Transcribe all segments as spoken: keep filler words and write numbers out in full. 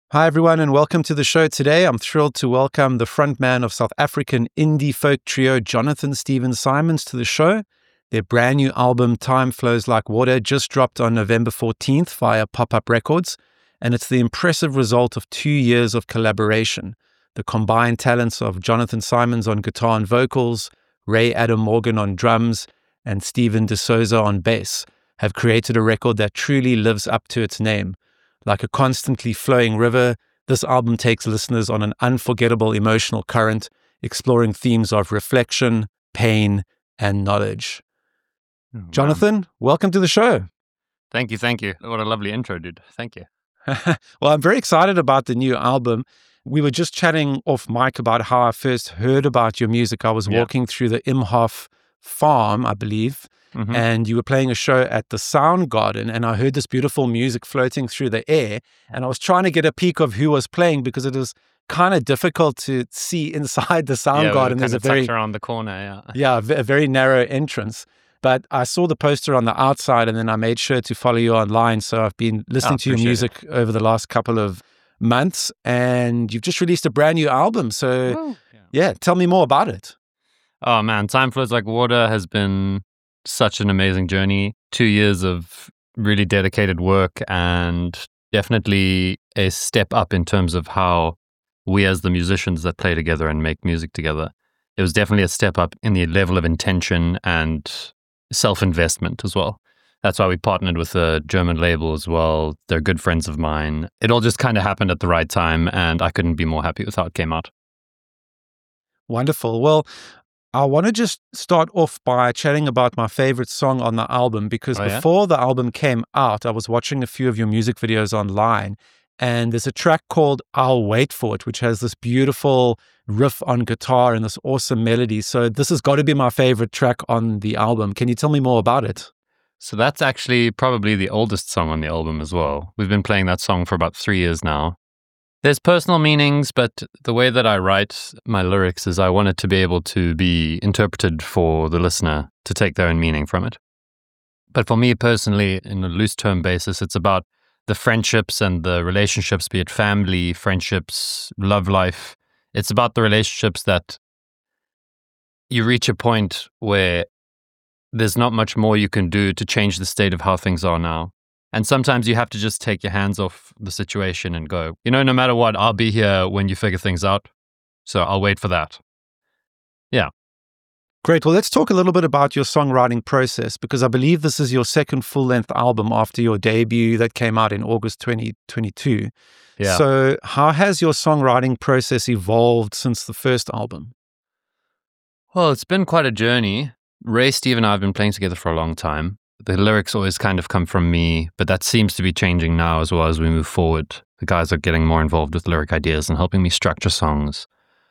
Hi, everyone, and welcome to the show today. I'm thrilled to welcome the frontman of South African indie folk trio, Jonathan Steven Simons, to the show. Their brand new album, Time Flows Like Water, just dropped on November fourteenth via Pop-Up Records, and it's the impressive result of two years of collaboration. The combined talents of Jonathan Simons on guitar and vocals, Ray Adam Morgan on drums, and Steven De Souza on bass have created a record that truly lives up to its name. Like a constantly flowing river, this album takes listeners on an unforgettable emotional current, exploring themes of reflection, pain, and knowledge. Oh, wow. Jonathan, welcome to the show. Thank you, thank you. What a lovely intro, dude. Thank you. Well, I'm very excited about the new album. We were just chatting off mic about how I first heard about your music. I was Yeah. walking through the Imhoff farm, I believe, Mhm. and you were playing a show at the Sound Garden, and I heard this beautiful music floating through the air, and I was trying to get a peek of who was playing because it was kind of difficult to see inside the Sound yeah, Garden. we There's kind a of very tucked around the corner, yeah. yeah, a ve- a very narrow entrance. But I saw the poster on the outside, and then I made sure to follow you online. So I've been listening Oh, to your appreciate music over the last couple of months, and you've just released a brand new album. So Woo. Yeah. yeah, tell me more about it. Oh man, Time Flows Like Water has been such an amazing journey. Two years of really dedicated work and definitely a step up in terms of how we as the musicians that play together and make music together. It was definitely a step up in the level of intention and self-investment as well. That's why we partnered with a German label as well. They're good friends of mine. It all just kind of happened at the right time, and I couldn't be more happy with how it came out. Wonderful. Well, I want to just start off by chatting about my favorite song on the album because Oh, yeah? before the album came out, I was watching a few of your music videos online, and there's a track called I'll Wait For It, which has this beautiful riff on guitar and this awesome melody. So this has got to be my favorite track on the album. Can you tell me more about it? So that's actually probably the oldest song on the album as well. We've been playing that song for about three years now. There's personal meanings, but the way that I write my lyrics is I want it to be able to be interpreted for the listener to take their own meaning from it. But for me personally, in a loose term basis, it's about the friendships and the relationships, be it family, friendships, love life. It's about the relationships that you reach a point where there's not much more you can do to change the state of how things are now. And sometimes you have to just take your hands off the situation and go, you know, no matter what, I'll be here when you figure things out. So I'll wait for that. Yeah. Great. Well, let's talk a little bit about your songwriting process because I believe this is your second full-length album after your debut that came out in August twenty twenty-two. Yeah. So how has your songwriting process evolved since the first album? Well, it's been quite a journey. Ray, Steve, and I have been playing together for a long time. The lyrics always kind of come from me, but that seems to be changing now as well as we move forward. The guys are getting more involved with lyric ideas and helping me structure songs.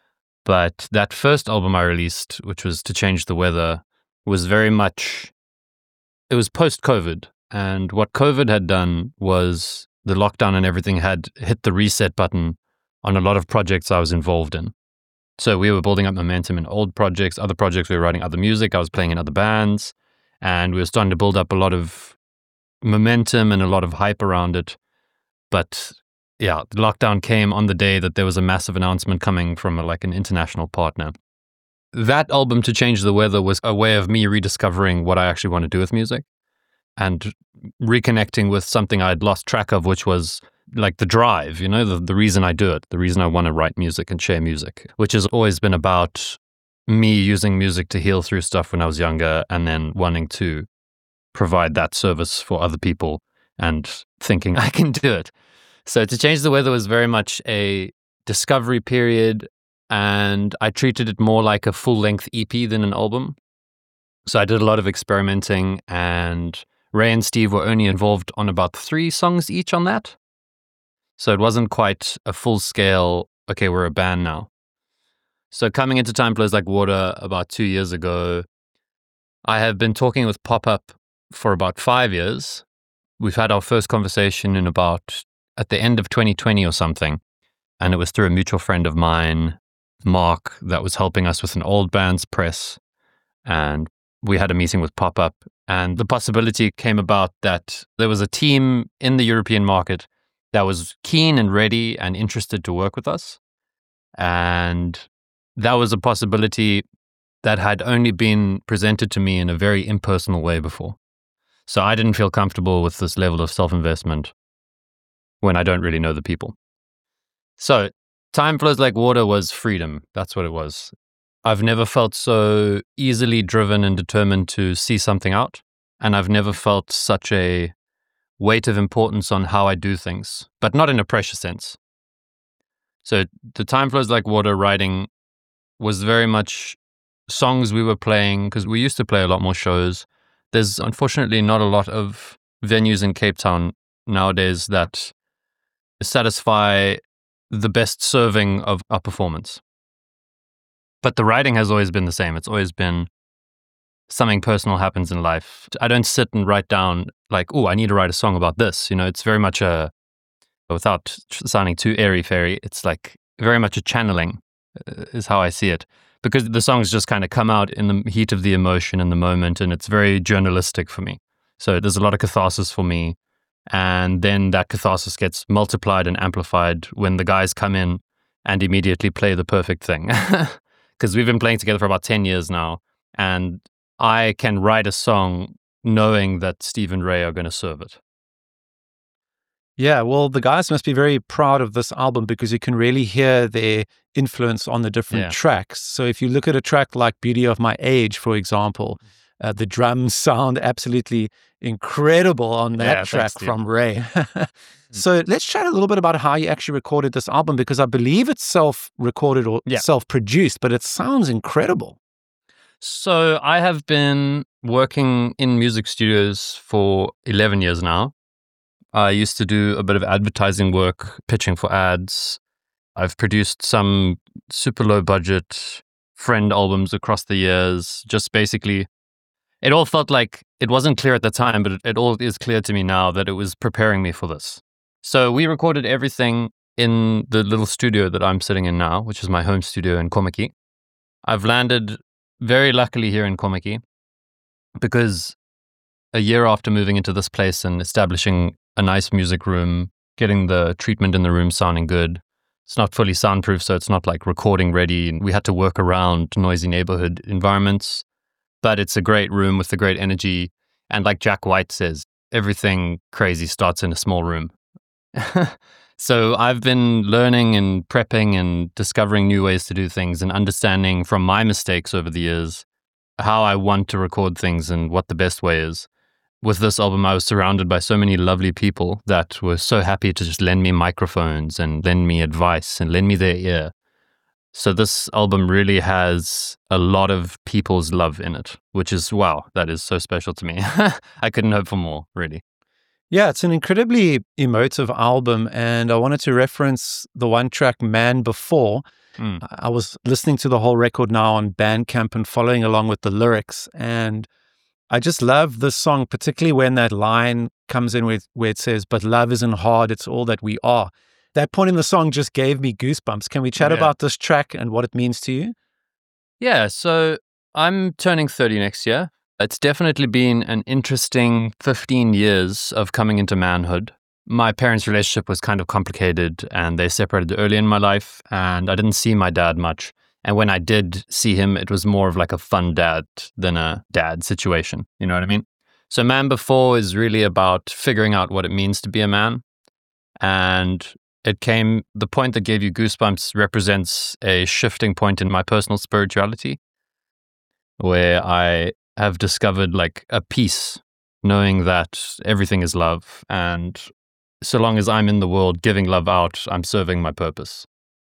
But that first album I released, which was To Change the Weather, was very much, it was post-COVID. And what COVID had done was the lockdown and everything had hit the reset button on a lot of projects I was involved in. So we were building up momentum in old projects, other projects, we were writing other music, I was playing in other bands, and we were starting to build up a lot of momentum and a lot of hype around it. But yeah, the lockdown came on the day that there was a massive announcement coming from a, like an international partner. That album, To Change the Weather, was a way of me rediscovering what I actually want to do with music and reconnecting with something I'd lost track of, which was like the drive, you know, the, the reason I do it, the reason I want to write music and share music, which has always been about me using music to heal through stuff when I was younger and then wanting to provide that service for other people and thinking I can do it. So To Change the Weather was very much a discovery period, and I treated it more like a full-length E P than an album. So I did a lot of experimenting, and Ray and Steve were only involved on about three songs each on that. So it wasn't quite a full-scale, okay, we're a band now. So coming into Time Flows Like Water about two years ago, I have been talking with Pop-Up for about five years. We've had our first conversation in about, at the end of twenty twenty or something. And it was through a mutual friend of mine, Mark, that was helping us with an old band's press. And we had a meeting with Pop-Up. And the possibility came about that there was a team in the European market that was keen and ready and interested to work with us. And that was a possibility that had only been presented to me in a very impersonal way before. So I didn't feel comfortable with this level of self-investment when I don't really know the people. So Time Flows Like Water was freedom. That's what it was. I've never felt so easily driven and determined to see something out. And I've never felt such a weight of importance on how I do things, but not in a pressure sense. So the Time Flows Like Water writing was very much songs we were playing, because we used to play a lot more shows. There's unfortunately not a lot of venues in Cape Town nowadays that satisfy the best serving of our performance. But the writing has always been the same. It's always been something personal happens in life. I don't sit and write down like, oh, I need to write a song about this. You know, it's very much a, without sounding too airy-fairy, it's like very much a channeling uh, is how I see it. Because the songs just kind of come out in the heat of the emotion in the moment, and it's very journalistic for me. So there's a lot of catharsis for me. And then that catharsis gets multiplied and amplified when the guys come in and immediately play the perfect thing. Because we've been playing together for about ten years now. And I can write a song knowing that Steve and Ray are going to serve it. Yeah, well, the guys must be very proud of this album because you can really hear their influence on the different Yeah. tracks. So if you look at a track like Beauty of My Age, for example, uh, the drums sound absolutely incredible on that Yeah, track thanks, Steve. from Ray. So let's chat a little bit about how you actually recorded this album, because I believe it's self-recorded or Yeah. self-produced, but it sounds incredible. So I have been working in music studios for eleven years now. I used to do a bit of advertising work, pitching for ads. I've produced some super low budget friend albums across the years. Just basically, it all felt like it wasn't clear at the time, but it, it all is clear to me now that it was preparing me for this. So we recorded everything in the little studio that I'm sitting in now, which is my home studio in Komaki. I've landed very luckily here in Komaki because a year after moving into this place and establishing a nice music room, getting the treatment in the room sounding good. It's not fully soundproof, so it's not like recording ready. We had to work around noisy neighborhood environments, but it's a great room with a great energy. And like Jack White says, everything crazy starts in a small room. So I've been learning and prepping and discovering new ways to do things and understanding from my mistakes over the years how I want to record things and what the best way is. With this album, I was surrounded by so many lovely people that were so happy to just lend me microphones and lend me advice and lend me their ear. So this album really has a lot of people's love in it, which is, wow, that is so special to me. I couldn't hope for more, really. Yeah, it's an incredibly emotive album, and I wanted to reference the one track Man Before. Mm. I was listening to the whole record now on Bandcamp and following along with the lyrics, and I just love this song, particularly when that line comes in with where it says, "But love isn't hard, it's all that we are." That point in the song just gave me goosebumps. Can we chat Yeah. about this track and what it means to you? Yeah, so I'm turning thirty next year. It's definitely been an interesting fifteen years of coming into manhood. My parents' relationship was kind of complicated and they separated early in my life, and I didn't see my dad much. And when I did see him, it was more of like a fun dad than a dad situation. You know what I mean? So Man Before is really about figuring out what it means to be a man. And it came, the point that gave you goosebumps represents a shifting point in my personal spirituality, where I have discovered like a peace, knowing that everything is love. And so long as I'm in the world giving love out, I'm serving my purpose.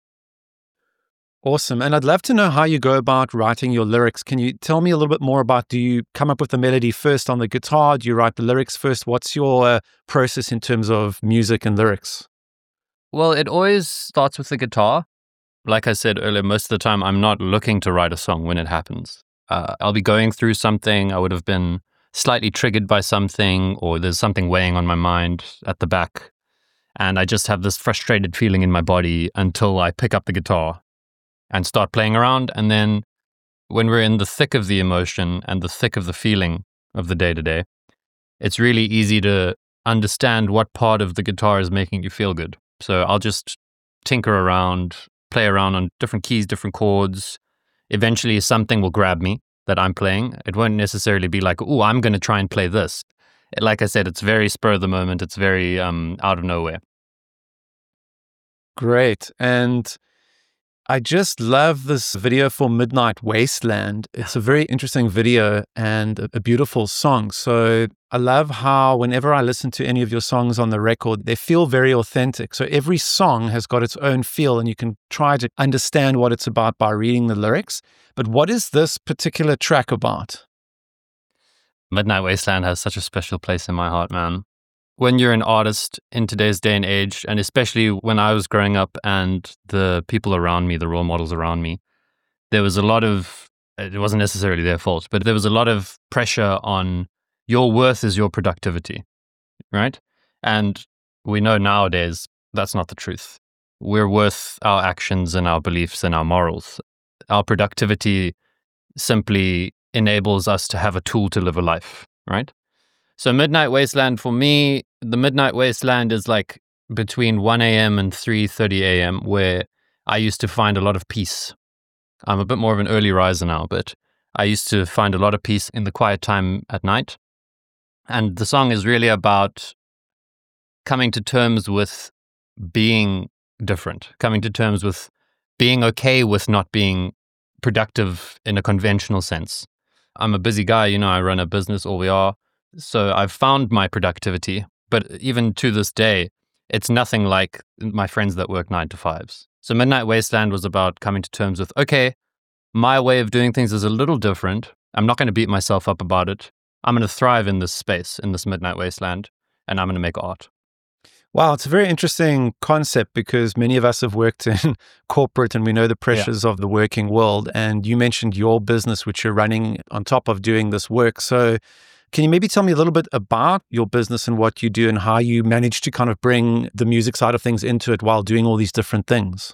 Awesome. And I'd love to know how you go about writing your lyrics. Can you tell me a little bit more about, do you come up with the melody first on the guitar? Do you write the lyrics first? What's your uh, process in terms of music and lyrics? Well, it always starts with the guitar. Like I said earlier, most of the time I'm not looking to write a song when it happens. Uh, I'll be going through something. I would have been slightly triggered by something, or there's something weighing on my mind at the back. And I just have this frustrated feeling in my body until I pick up the guitar and start playing around. And then when we're in the thick of the emotion and the thick of the feeling of the day to day, it's really easy to understand what part of the guitar is making you feel good. So I'll just tinker around, play around on different keys, different chords. Eventually something will grab me that I'm playing. It won't necessarily be like, oh, I'm going to try and play this. Like I said, it's very spur of the moment. It's very um, out of nowhere. Great. And I just love this video for Midnight Wasteland. It's a very interesting video and a, a beautiful song. So I love how whenever I listen to any of your songs on the record, they feel very authentic. So every song has got its own feel and you can try to understand what it's about by reading the lyrics. But what is this particular track about? Midnight Wasteland has such a special place in my heart, man. When you're an artist in today's day and age, and especially when I was growing up and the people around me, the role models around me, there was a lot of, it wasn't necessarily their fault, but there was a lot of pressure on your worth is your productivity, right? And we know nowadays that's not the truth. We're worth our actions and our beliefs and our morals. Our productivity simply enables us to have a tool to live a life, right? So Midnight Wasteland, for me, the Midnight Wasteland is like between one a.m. and three thirty a.m. where I used to find a lot of peace. I'm a bit more of an early riser now, but I used to find a lot of peace in the quiet time at night. And the song is really about coming to terms with being different, coming to terms with being okay with not being productive in a conventional sense. I'm a busy guy, you know, I run a business, or we are. So I've found my productivity, but even to this day, it's nothing like my friends that work nine to fives. So Midnight Wasteland was about coming to terms with, okay, my way of doing things is a little different. I'm not going to beat myself up about it. I'm going to thrive in this space, in this Midnight Wasteland, and I'm going to make art. Wow, it's a very interesting concept because many of us have worked in corporate and we know the pressures yeah. of the working world. And you mentioned your business, which you're running on top of doing this work. So can you maybe tell me a little bit about your business and what you do and how you manage to kind of bring the music side of things into it while doing all these different things?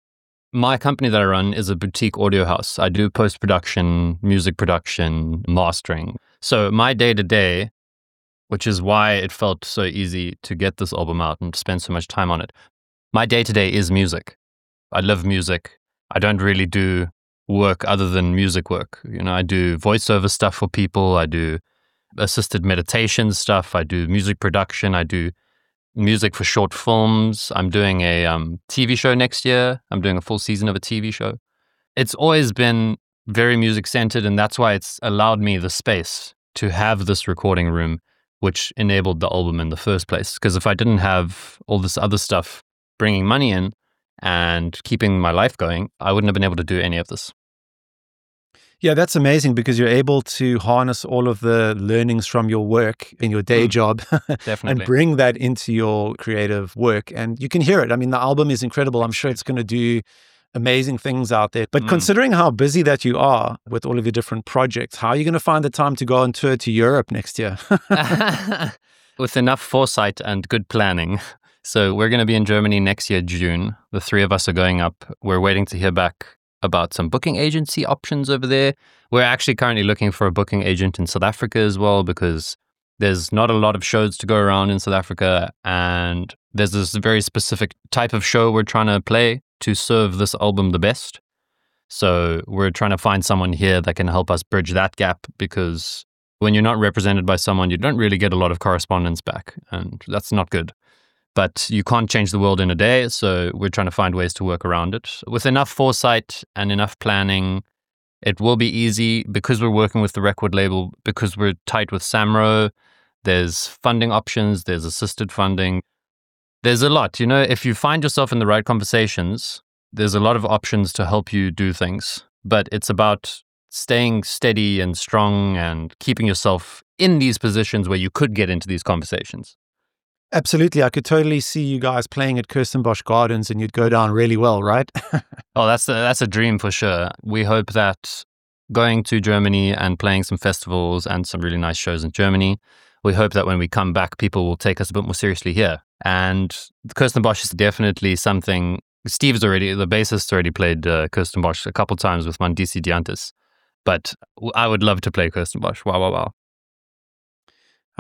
My company that I run is a boutique audio house. I do post-production, music production, mastering. So my day-to-day, which is why it felt so easy to get this album out and spend so much time on it, my day-to-day is music. I love music. I don't really do work other than music work. You know, I do voiceover stuff for people. I do assisted meditation stuff. I do music production. I do music for short films. I'm doing a um, T V show next year. I'm doing a full season of a T V show. It's always been very music centered, and that's why it's allowed me the space to have this recording room, which enabled the album in the first place. Because if I didn't have all this other stuff bringing money in and keeping my life going, I wouldn't have been able to do any of this. Yeah, that's amazing because you're able to harness all of the learnings from your work in your day mm, job and bring that into your creative work. And you can hear it. I mean, the album is incredible. I'm sure it's going to do amazing things out there. But mm. considering how busy that you are with all of your different projects, how are you going to find the time to go on tour to Europe next year? With enough foresight and good planning. So we're going to be in Germany next year, June. The three of us are going up. We're waiting to hear back about some booking agency options over there. We're actually currently looking for a booking agent in South Africa as well, because there's not a lot of shows to go around in South Africa. And there's this very specific type of show we're trying to play to serve this album the best. So we're trying to find someone here that can help us bridge that gap, because when you're not represented by someone, you don't really get a lot of correspondence back. And that's not good. But you can't change the world in a day, so we're trying to find ways to work around it. With enough foresight and enough planning, it will be easy because we're working with the record label, because we're tight with Samro. There's funding options, there's assisted funding. There's a lot. You know, if you find yourself in the right conversations, there's a lot of options to help you do things. But it's about staying steady and strong and keeping yourself in these positions where you could get into these conversations. Absolutely. I could totally see you guys playing at Kirstenbosch Gardens and you'd go down really well, right? Oh, that's a, that's a dream for sure. We hope that going to Germany and playing some festivals and some really nice shows in Germany, we hope that when we come back, people will take us a bit more seriously here. And Kirstenbosch is definitely something. Steve's already, the bassist already played uh, Kirstenbosch a couple times with Mandisi Diantis. But I would love to play Kirstenbosch. Wow, wow, wow.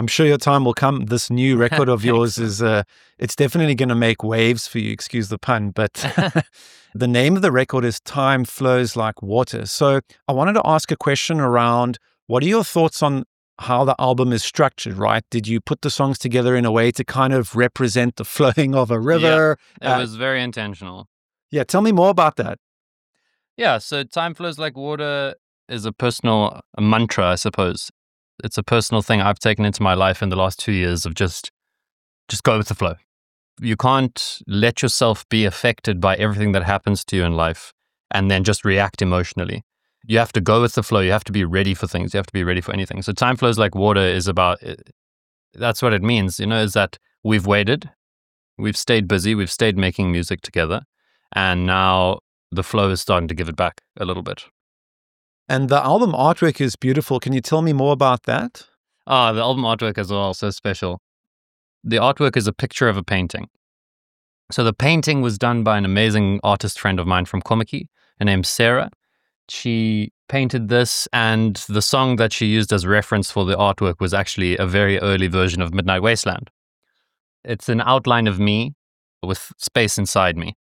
I'm sure your time will come. This new record of yours is, uh, it's definitely going to make waves for you, excuse the pun, but the name of the record is Time Flows Like Water. So I wanted to ask a question around, what are your thoughts on how the album is structured, right? Did you put the songs together in a way to kind of represent the flowing of a river? Yeah, it Uh, was very intentional. yeah, tell me more about that. Yeah, so Time Flows Like Water is a personal a mantra, I suppose. It's a personal thing I've taken into my life in the last two years of just just go with the flow. You can't let yourself be affected by everything that happens to you in life and then just react emotionally. You have to go with the flow. You have to be ready for things. You have to be ready for anything. So Time Flows Like Water is about, that's what it means, you know, is that we've waited, we've stayed busy, we've stayed making music together, and now the flow is starting to give it back a little bit. And the album artwork is beautiful. Can you tell me more about that? Ah, the album artwork as well, so special. The artwork is a picture of a painting. So the painting was done by an amazing artist friend of mine from Komiki. Her name's Sarah. She painted this, and the song that she used as reference for the artwork was actually a very early version of Midnight Wasteland. It's an outline of me with space inside me.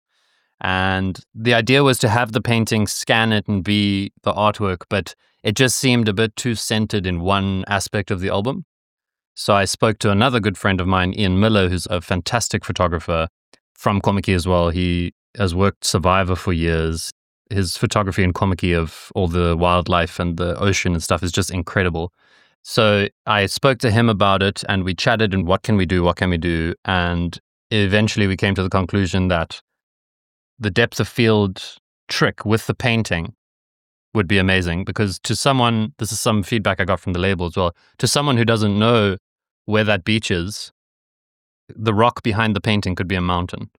And the idea was to have the painting scan it and be the artwork, but it just seemed a bit too centered in one aspect of the album. So I spoke to another good friend of mine, Ian Miller, who's a fantastic photographer from Komiki as well. He has worked Survivor for years. His photography in Komiki of all the wildlife and the ocean and stuff is just incredible. So I spoke to him about it, and we chatted and what can we do, what can we do? And eventually we came to the conclusion that the depth of field trick with the painting would be amazing, because to someone, this is some feedback I got from the label as well, to someone who doesn't know where that beach is, the rock behind the painting could be a mountain.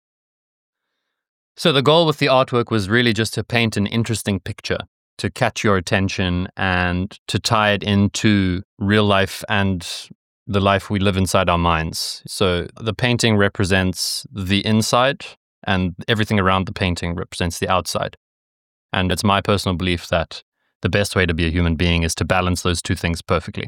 So the goal with the artwork was really just to paint an interesting picture, to catch your attention and to tie it into real life and the life we live inside our minds. So the painting represents the inside, and everything around the painting represents the outside. And it's my personal belief that the best way to be a human being is to balance those two things perfectly.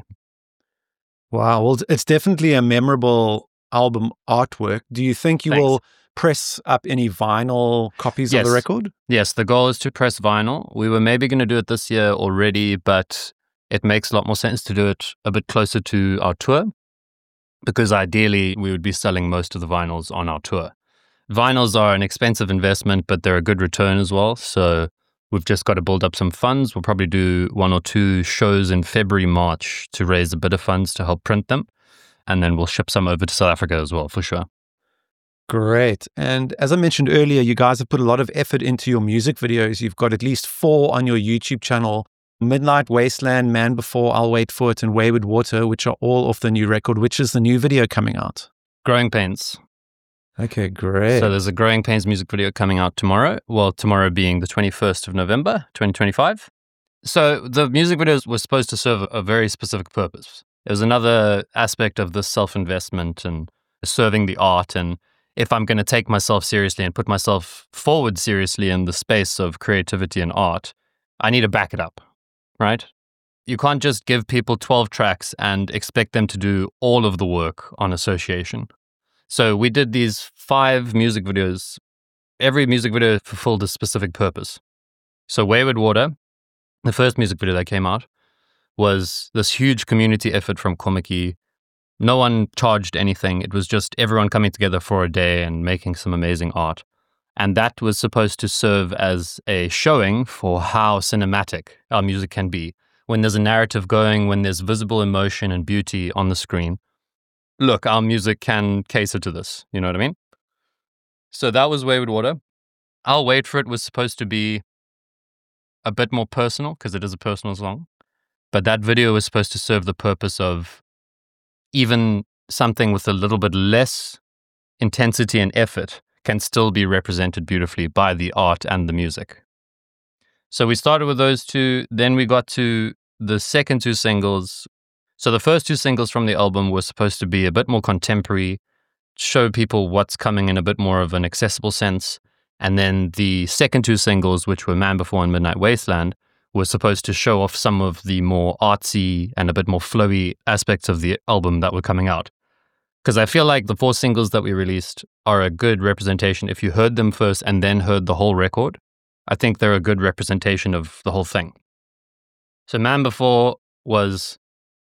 Wow. Well, it's definitely a memorable album artwork. Do you think you Thanks. will press up any vinyl copies Yes. of the record? Yes, the goal is to press vinyl. We were maybe going to do it this year already, but it makes a lot more sense to do it a bit closer to our tour, because ideally we would be selling most of the vinyls on our tour. Vinyls are an expensive investment, but they're a good return as well. So we've just got to build up some funds. We'll probably do one or two shows in February, March to raise a bit of funds to help print them. And then we'll ship some over to South Africa as well, for sure. Great. And as I mentioned earlier, you guys have put a lot of effort into your music videos. You've got at least four on your YouTube channel: Midnight Wasteland, Man Before, I'll Wait For It, and Wayward Water, which are all off the new record. Which is the new video coming out? Growing Pains. Okay, great. So there's a Growing Pains music video coming out tomorrow. Well, tomorrow being the twenty-first of November, twenty twenty-five. So the music videos were supposed to serve a very specific purpose. It was another aspect of this self-investment and serving the art. And if I'm going to take myself seriously and put myself forward seriously in the space of creativity and art, I need to back it up, right? You can't just give people twelve tracks and expect them to do all of the work on association. So we did these five music videos. Every music video fulfilled a specific purpose. So Wayward Water, the first music video that came out, was this huge community effort from Komiki. No one charged anything. It was just everyone coming together for a day and making some amazing art. And that was supposed to serve as a showing for how cinematic our music can be. When there's a narrative going, when there's visible emotion and beauty on the screen, look, our music can cater to this. You know what I mean? So that was Wayward Water. I'll Wait For It was supposed to be a bit more personal, because it is a personal song. But that video was supposed to serve the purpose of even something with a little bit less intensity and effort can still be represented beautifully by the art and the music. So we started with those two. Then we got to the second two singles. So the first two singles from the album were supposed to be a bit more contemporary, show people what's coming in a bit more of an accessible sense. And then the second two singles, which were Man Before and Midnight Wasteland, was supposed to show off some of the more artsy and a bit more flowy aspects of the album that were coming out. Because I feel like the four singles that we released are a good representation. If you heard them first and then heard the whole record, I think they're a good representation of the whole thing. So Man Before was,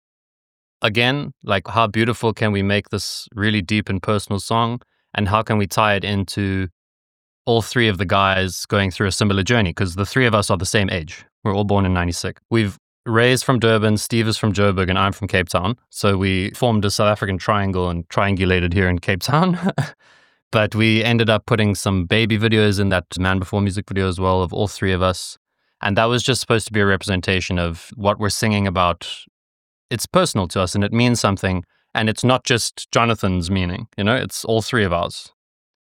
again, like, how beautiful can we make this really deep and personal song? And how can we tie it into all three of the guys going through a similar journey? Because the three of us are the same age. We're all born in ninety-six. We've Ray's from Durban, Steve is from Joburg, and I'm from Cape Town. So we formed a South African triangle and triangulated here in Cape Town. But we ended up putting some baby videos in that Man Before music video as well of all three of us. And that was just supposed to be a representation of what we're singing about. It's personal to us and it means something. And it's not just Jonathan's meaning, you know, it's all three of ours.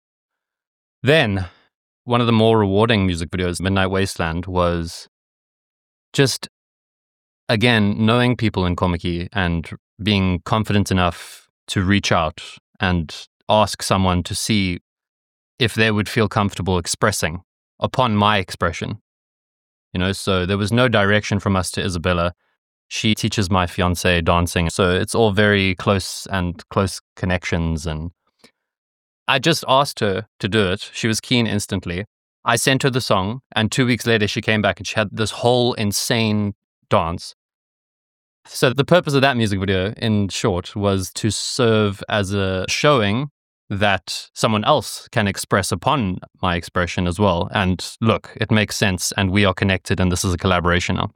Then, one of the more rewarding music videos, Midnight Wasteland, was just, again, knowing people in Kommetjie and being confident enough to reach out and ask someone to see if they would feel comfortable expressing upon my expression. You know, so there was no direction from us to Isabella. She teaches my fiance dancing, so it's all very close and close connections. And I just asked her to do it. She was keen instantly. I sent her the song, and two weeks later she came back and she had this whole insane dance. So the purpose of that music video, in short, was to serve as a showing that someone else can express upon my expression as well. And look, it makes sense, and we are connected, and this is a collaboration now.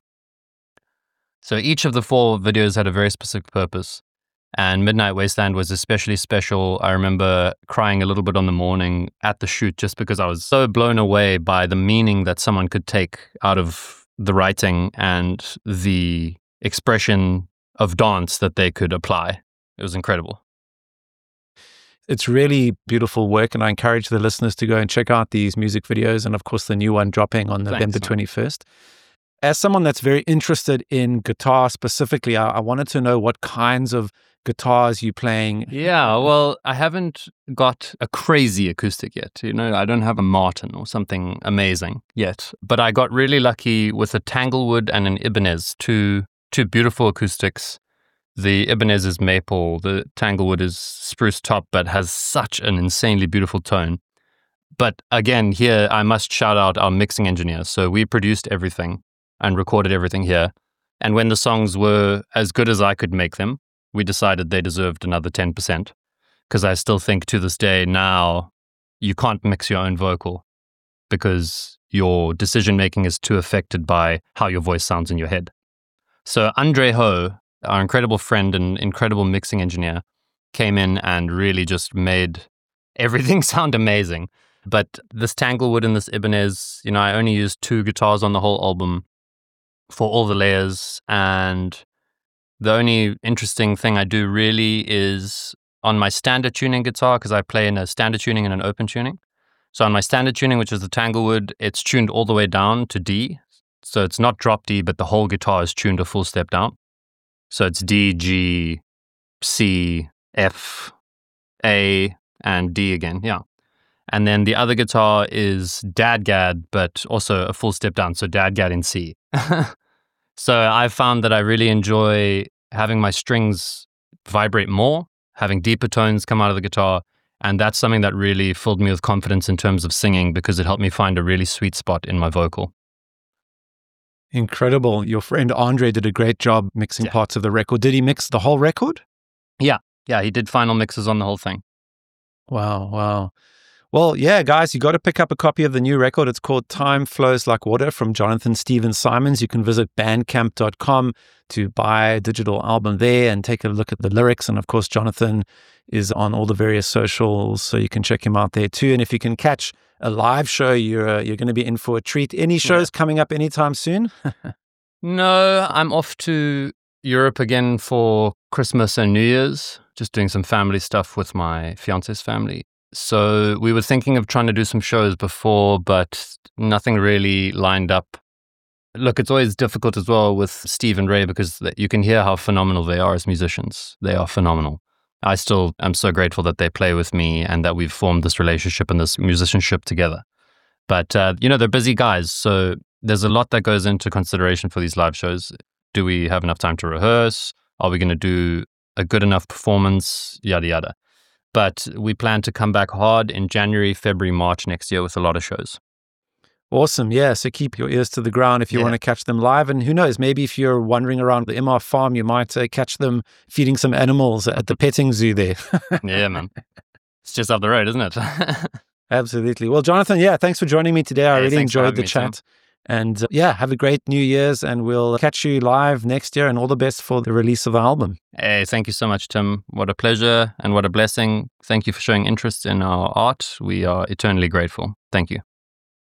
So each of the four videos had a very specific purpose. And Midnight Wasteland was especially special. I remember crying a little bit on the morning at the shoot just because I was so blown away by the meaning that someone could take out of the writing and the expression of dance that they could apply. It was incredible. It's really beautiful work, and I encourage the listeners to go and check out these music videos, and of course the new one dropping on November twenty-first. As someone that's very interested in guitar specifically, I, I wanted to know what kinds of guitars you playing. Yeah, well, I haven't got a crazy acoustic yet. You know, I don't have a Martin or something amazing yet. But I got really lucky with a Tanglewood and an Ibanez, two two beautiful acoustics. The Ibanez is maple, the Tanglewood is spruce top, but has such an insanely beautiful tone. But again, here I must shout out our mixing engineer. So we produced everything and recorded everything here. And when the songs were as good as I could make them, we decided they deserved another ten percent. Because I still think to this day now, you can't mix your own vocal because your decision making is too affected by how your voice sounds in your head. So Andre Ho, our incredible friend and incredible mixing engineer, came in and really just made everything sound amazing. But this Tanglewood and this Ibanez, you know, I only used two guitars on the whole album for all the layers. And the only interesting thing I do really is on my standard tuning guitar, because I play in a standard tuning and an open tuning. So on my standard tuning, which is the Tanglewood, it's tuned all the way down to D. So it's not drop D, but the whole guitar is tuned a full step down. So it's D, G, C, F, A, and D again, yeah. And then the other guitar is Dadgad, but also a full step down, so Dadgad in C. So I found that I really enjoy having my strings vibrate more, having deeper tones come out of the guitar, and that's something that really filled me with confidence in terms of singing because it helped me find a really sweet spot in my vocal. Incredible. Your friend Andre did a great job mixing Yeah. parts of the record. Did he mix the whole record? Yeah, yeah, he did final mixes on the whole thing. Wow, wow. Well, yeah, guys, you got to pick up a copy of the new record. It's called Time Flows Like Water from Jonathan Steven Simons. You can visit bandcamp dot com to buy a digital album there and take a look at the lyrics. And of course, Jonathan is on all the various socials, so you can check him out there too. And if you can catch a live show, you're uh, you're going to be in for a treat. Any shows yeah. coming up anytime soon? No, I'm off to Europe again for Christmas and New Year's, just doing some family stuff with my fiance's family. So we were thinking of trying to do some shows before, but nothing really lined up. Look, it's always difficult as well with Steve and Ray because you can hear how phenomenal they are as musicians. They are phenomenal. I still am so grateful that they play with me and that we've formed this relationship and this musicianship together. But, uh, you know, they're busy guys, so there's a lot that goes into consideration for these live shows. Do we have enough time to rehearse? Are we going to do a good enough performance? Yada, yada. But we plan to come back hard in January, February, March next year with a lot of shows. Awesome. Yeah. So keep your ears to the ground if you Yeah. want to catch them live. And who knows, maybe if you're wandering around the M R farm, you might uh, catch them feeding some animals at the petting zoo there. Yeah, man. It's just up the road, isn't it? Absolutely. Well, Jonathan, yeah, thanks for joining me today. I Hey, really thanks for enjoyed having the me, Tim. chat. And uh, yeah, have a great New Year's, and we'll catch you live next year, and all the best for the release of the album. Hey, thank you so much, Tim. What a pleasure and what a blessing. Thank you for showing interest in our art. We are eternally grateful. Thank you.